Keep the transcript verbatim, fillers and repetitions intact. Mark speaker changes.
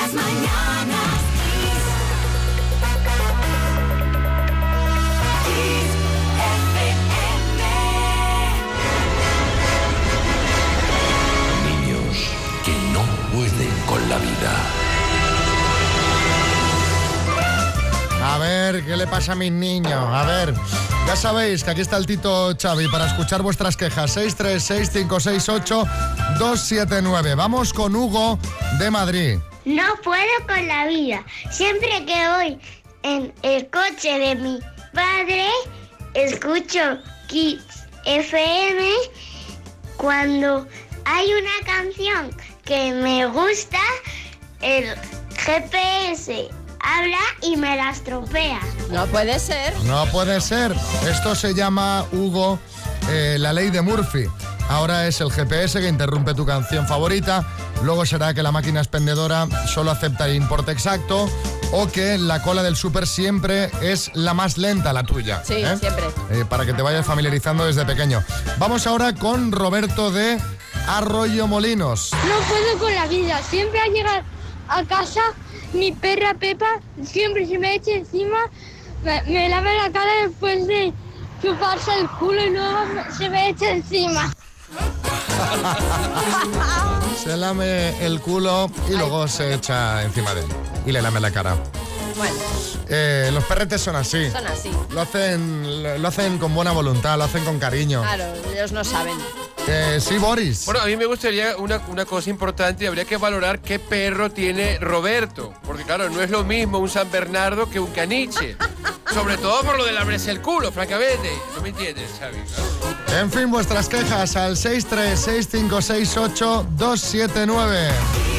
Speaker 1: las mañanas. Kiss F M.
Speaker 2: Niños que no pueden con la vida.
Speaker 3: A ver, ¿qué le pasa a mis niños? A ver, ya sabéis que aquí está el Tito Xavi para escuchar vuestras quejas. seis tres seis, cinco seis ocho, dos siete nueve. Vamos con Hugo de Madrid.
Speaker 4: No puedo con la vida. Siempre que voy en el coche de mi padre, escucho Kiss F M. Cuando hay una canción que me gusta, el G P S habla y me la estropea.
Speaker 5: No puede ser.
Speaker 3: No puede ser. Esto se llama, Hugo, eh, la ley de Murphy. Ahora es el G P S que interrumpe tu canción favorita. Luego será que la máquina expendedora solo acepta el importe exacto, o que la cola del súper siempre es la más lenta, la tuya.
Speaker 5: Sí,
Speaker 3: ¿eh?
Speaker 5: siempre.
Speaker 3: Eh, para que te vayas familiarizando desde pequeño. Vamos ahora con Roberto de Arroyo Molinos.
Speaker 4: No puedo con la vida. Siempre al llegar a casa, mi perra Pepa siempre se me echa encima, me, me lava la cara después de chuparse el culo y luego me, se me echa encima.
Speaker 3: Se lame el culo y luego se echa encima de él y le lame la cara.
Speaker 5: Bueno,
Speaker 3: Eh, los perretes son así.
Speaker 5: son así.
Speaker 3: Lo hacen, lo, lo hacen con buena voluntad, lo hacen con cariño.
Speaker 5: Claro, ellos no saben.
Speaker 3: Eh, sí, Boris.
Speaker 6: Bueno, a mí me gustaría una, una cosa importante, habría que valorar qué perro tiene Roberto, porque claro, no es lo mismo un San Bernardo que un caniche, sobre todo por lo de lavarse el culo, francamente, ¿no me entiendes, Xavi? Claro.
Speaker 3: En fin, vuestras quejas al seis tres seis cinco seis ocho dos siete nueve.